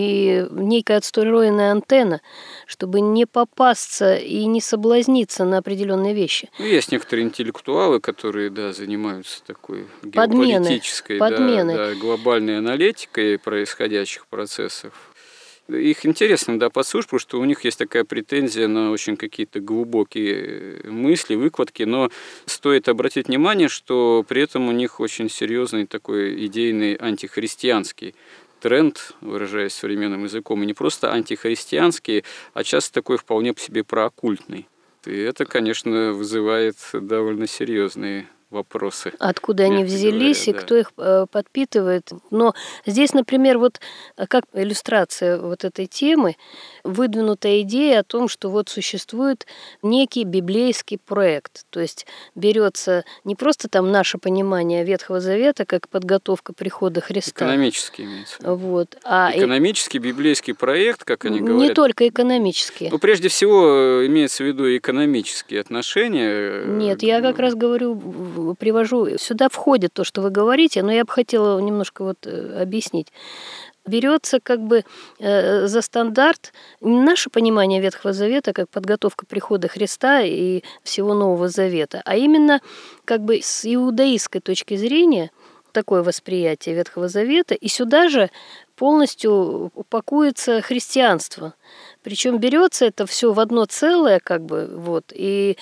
и некая отстроенная антенна, чтобы не попасться и не соблазниться на определенные вещи. Ну, есть некоторые интеллектуалы, которые, да, занимаются такой Подмены, геополитической, подмены. Да, да, глобальной аналитикой происходящих процессов. Их интересно, да, послушать, потому что у них есть такая претензия на очень какие-то глубокие мысли, выкладки, но стоит обратить внимание, что при этом у них очень серьезный такой идейный антихристианский тренд, выражаясь современным языком, и не просто антихристианский, а часто такой вполне по себе прооккультный. И это, конечно, вызывает довольно серьезные вопросы. Откуда они взялись говоря, и да. кто их э, подпитывает. Но здесь, например, вот как иллюстрация вот этой темы, выдвинутая идея о том, что вот существует некий библейский проект. То есть берется не просто там наше понимание Ветхого Завета, как подготовка прихода Христа. Экономический имеется. Вот, а экономический библейский проект, как они говорят. Не только экономический. Ну, прежде всего, имеется в виду экономические отношения. Нет, я как раз говорю, привожу, сюда входит то, что вы говорите, но я бы хотела немножко вот объяснить. Берется как бы э, за стандарт не наше понимание Ветхого Завета, как подготовка прихода Христа и всего Нового Завета, а именно как бы с иудаистской точки зрения такое восприятие Ветхого Завета, и сюда же полностью упакуется христианство. Причем берется это все в одно целое, как бы, вот, и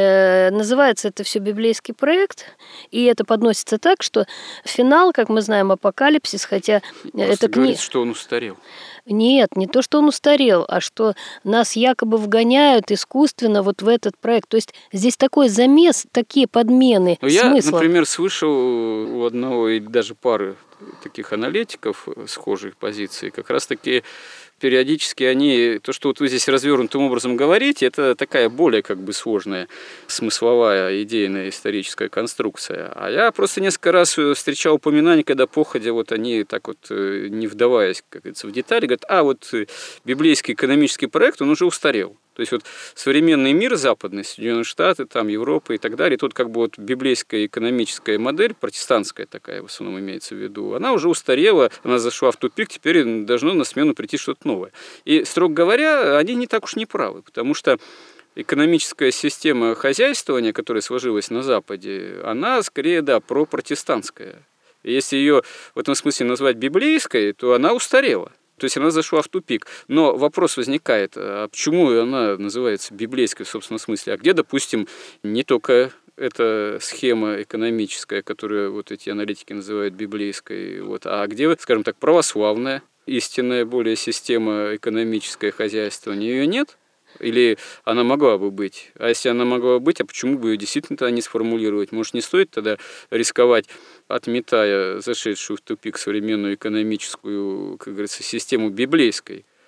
э, называется это все библейский проект, и это подносится так, что финал, как мы знаем, апокалипсис, хотя Просто это говорится, книга. что он устарел. Нет, не то, что он устарел, а что нас якобы вгоняют искусственно вот в этот проект. То есть здесь такой замес, такие подмены Но я, смыслов. например, слышал у одного и даже пары таких аналитиков схожих позиций, как раз-таки периодически они, то, что вот вы здесь развернутым образом говорите, это такая более как бы сложная смысловая идейная историческая конструкция. А я просто несколько раз встречал упоминания, когда походя вот они так вот, не вдаваясь, как говорится, в детали, говорят, а вот библейский экономический проект, он уже устарел. То есть вот современный мир западный, Соединенные Штаты, там Европа и так далее, тут как бы вот библейская экономическая модель, протестантская такая в основном имеется в виду, она уже устарела, она зашла в тупик, теперь должно на смену прийти что-то новое. И, строго говоря, они не так уж не правы, потому что экономическая система хозяйствования, которая сложилась на Западе, она скорее, да, пропротестантская. И если ее в этом смысле назвать библейской, то она устарела. То есть она зашла в тупик. Но вопрос возникает, а почему она называется библейской в собственном смысле? А где, допустим, не только эта схема экономическая, которую вот эти аналитики называют библейской, вот, а где, скажем так, православная, истинная более система экономическое хозяйствования? Ее нет? Или она могла бы быть? А если она могла быть, а почему бы ее действительно тогда не сформулировать? Может, не стоит тогда рисковать, отметая зашедшую в тупик современную экономическую, как говорится, систему библейской,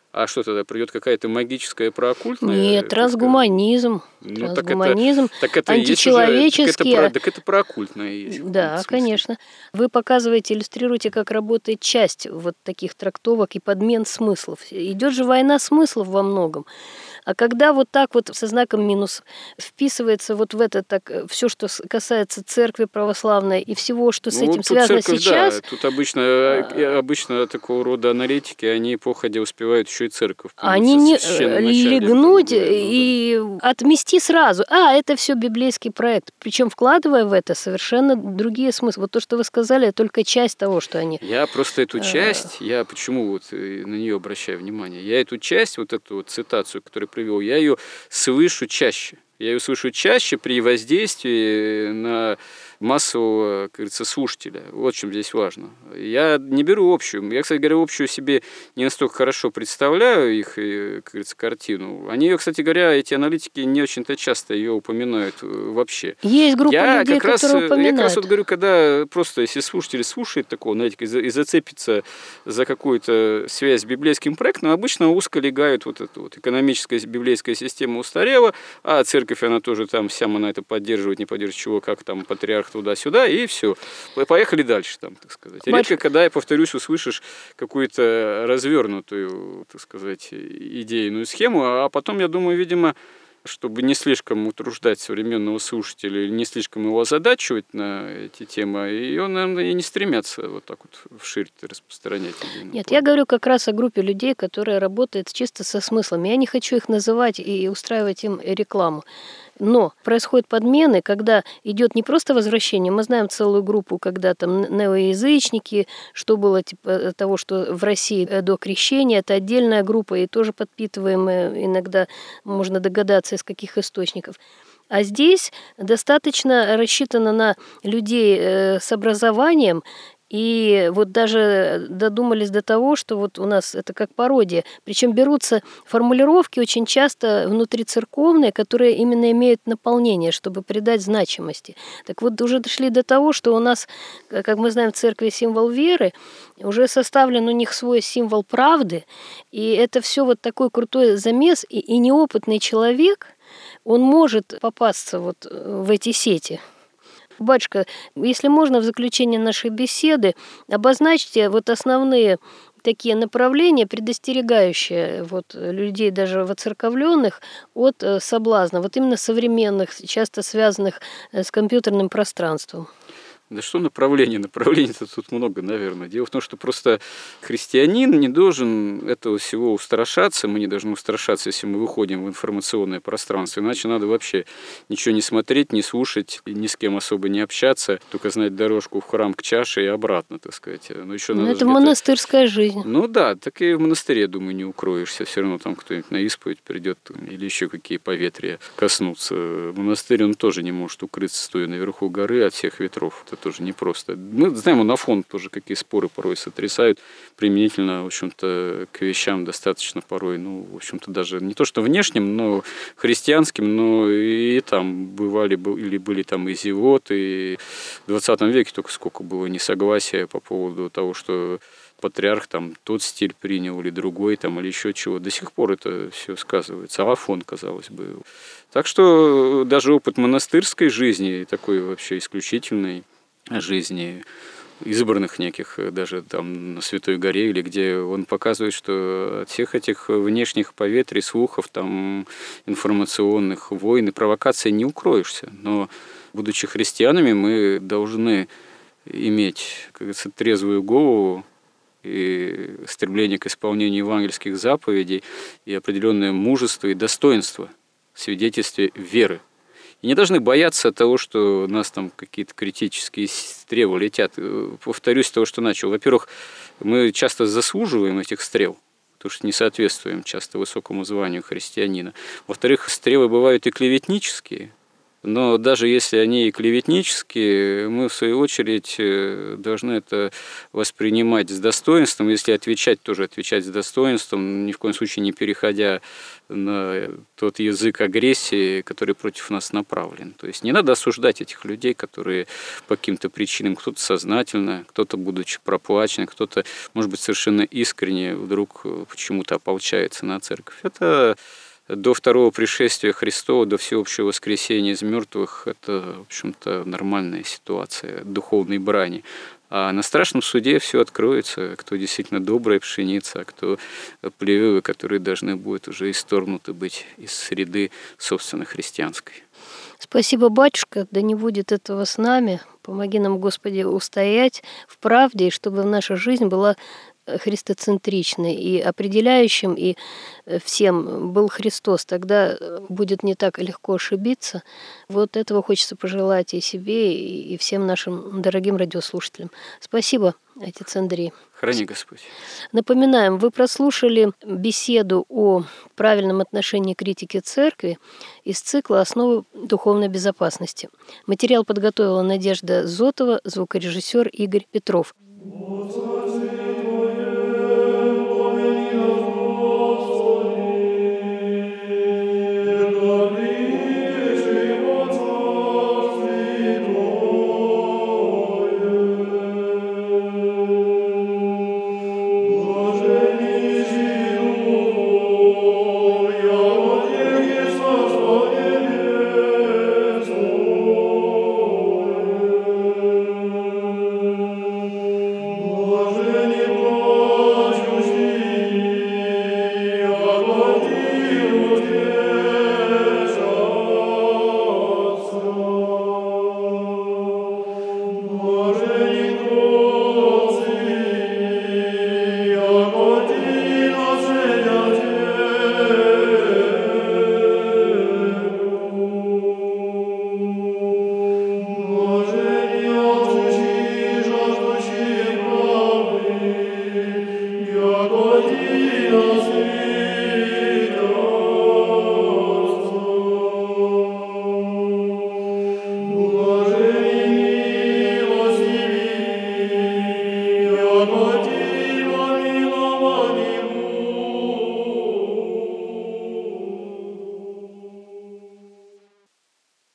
А что тогда, придет какая-то магическая прооккультная? Нет, трансгуманизм. Ну, трансгуманизм, так это, так это античеловеческий. Есть уже, так, это, так это прооккультное есть. Да, конечно. Вы показываете, иллюстрируете, как работает часть вот таких трактовок и подмен смыслов. Идет же война смыслов во многом. А когда вот так вот со знаком минус вписывается вот в это так все, что касается церкви православной и всего, что с ну, этим связано церковь, сейчас... Да, тут обычно, обычно такого рода аналитики, они походя успевают еще и церковь. Они не легнуть бывает, и ну, да. отмести сразу. А, это все библейский проект. Причем вкладывая в это совершенно другие смыслы. Вот то, что вы сказали, только часть того, что они... Я просто эту часть, я почему вот на нее обращаю внимание, я эту часть, вот эту вот цитацию, которую привел, я ее слышу чаще. Я ее слышу чаще при воздействии на массового, как говорится, слушателя. Вот чем здесь важно. Я не беру общую. Я, кстати говоря, общую себе не настолько хорошо представляю, их, как говорится, картину. Они ее, кстати говоря, эти аналитики не очень-то часто ее упоминают вообще. Есть группа я людей, как которые раз, упоминают. Я как раз вот говорю, когда просто, если слушатель слушает такого, знаете, и зацепится за какую-то связь с библейским проектом, обычно узко легают вот эту вот экономическая библейская система устарела, а церковь, она тоже там вся на это поддерживает, не поддерживает чего, как там патриарх туда-сюда, и все. Поехали дальше, там, так сказать. Батюшка. Редко, когда, я повторюсь, услышишь какую-то развернутую, так сказать, идейную схему, а потом, я думаю, видимо, чтобы не слишком утруждать современного слушателя или не слишком его озадачивать на эти темы, ее, наверное, и не стремятся вот так вот вширь распространять. Нет, я говорю как раз о группе людей, которая работает чисто со смыслами. Я не хочу их называть и устраивать им рекламу. Но происходят подмены, когда идет не просто возвращение, мы знаем целую группу, когда там неоязычники, что было типа того, что в России до крещения, это отдельная группа, и тоже подпитываемая, иногда можно догадаться, из каких источников. А здесь достаточно рассчитано на людей с образованием, и вот даже додумались до того, что вот у нас это как пародия. Причем берутся формулировки очень часто внутрицерковные, которые именно имеют наполнение, чтобы придать значимости. Так вот, уже дошли до того, что у нас, как мы знаем, в церкви символ веры, уже составлен у них свой символ правды, и это все вот такой крутой замес, и, и неопытный человек, он может попасться вот в эти сети. Батюшка, если можно, в заключение нашей беседы обозначьте вот основные такие направления, предостерегающие вот людей, даже воцерковленных, от соблазна, вот именно современных, часто связанных с компьютерным пространством. Да что направление? Направлений-то тут много, наверное. Дело в том, что просто христианин не должен этого всего устрашаться. Мы не должны устрашаться, если мы выходим в информационное пространство. Иначе надо вообще ничего не смотреть, не слушать, ни с кем особо не общаться, только знать дорожку в храм к чаше и обратно, так сказать. Но еще Но надо это монастырская жизнь. Ну да, так и в монастыре, я думаю, не укроешься. Все равно там кто-нибудь на исповедь придет или еще какие поветрия коснутся. Монастырь, он тоже не может укрыться, стоя наверху горы от всех ветров. Это тоже непросто. Мы знаем, на фон тоже какие споры порой сотрясают применительно, в общем-то, к вещам достаточно порой, ну, в общем-то, даже не то что внешним, но христианским, но и там бывали, или были там и зевоты, и в двадцатом веке только сколько было несогласия по поводу того, что патриарх там тот стиль принял, или другой, там, или еще чего. До сих пор это все сказывается. Афон, казалось бы. Так что даже опыт монастырской жизни, такой вообще исключительной жизни, избранных неких, даже там на Святой горе, или где он показывает, что от всех этих внешних поветрий, слухов, там, информационных войн и провокаций не укроешься. Но, будучи христианами, мы должны иметь, как говорится, трезвую голову, и стремление к исполнению евангельских заповедей, и определенное мужество и достоинство в свидетельстве веры. И не должны бояться того, что у нас там какие-то критические стрелы летят. Повторюсь того, что начал. Во-первых, мы часто заслуживаем этих стрел, потому что не соответствуем часто высокому званию христианина. Во-вторых, стрелы бывают и клеветнические, Но даже если они и клеветнические, мы, в свою очередь, должны это воспринимать с достоинством. Если отвечать, тоже отвечать с достоинством, ни в коем случае не переходя на тот язык агрессии, который против нас направлен. То есть не надо осуждать этих людей, которые по каким-то причинам, кто-то сознательно, кто-то, будучи проплачен, кто-то, может быть, совершенно искренне вдруг почему-то ополчается на церковь. Это до второго пришествия Христова, до всеобщего воскресения из мертвых, это, в общем-то, нормальная ситуация духовной брани. А на страшном суде все откроется, кто действительно добрая пшеница, а кто плевелы, которые должны будут уже исторгнуты быть из среды, собственно, христианской. Спасибо, батюшка, да не будет этого с нами. Помоги нам, Господи, устоять в правде, и чтобы наша жизнь была христоцентричной, и определяющим, и всем был Христос. Тогда будет не так легко ошибиться. Вот этого хочется пожелать и себе, и всем нашим дорогим радиослушателям. Спасибо, отец Андрей. Храни Господь. Напоминаем, вы прослушали беседу о правильном отношении критики церкви из цикла «Основы духовной безопасности». Материал подготовила Надежда Зотова, звукорежиссер Игорь Петров. Господи.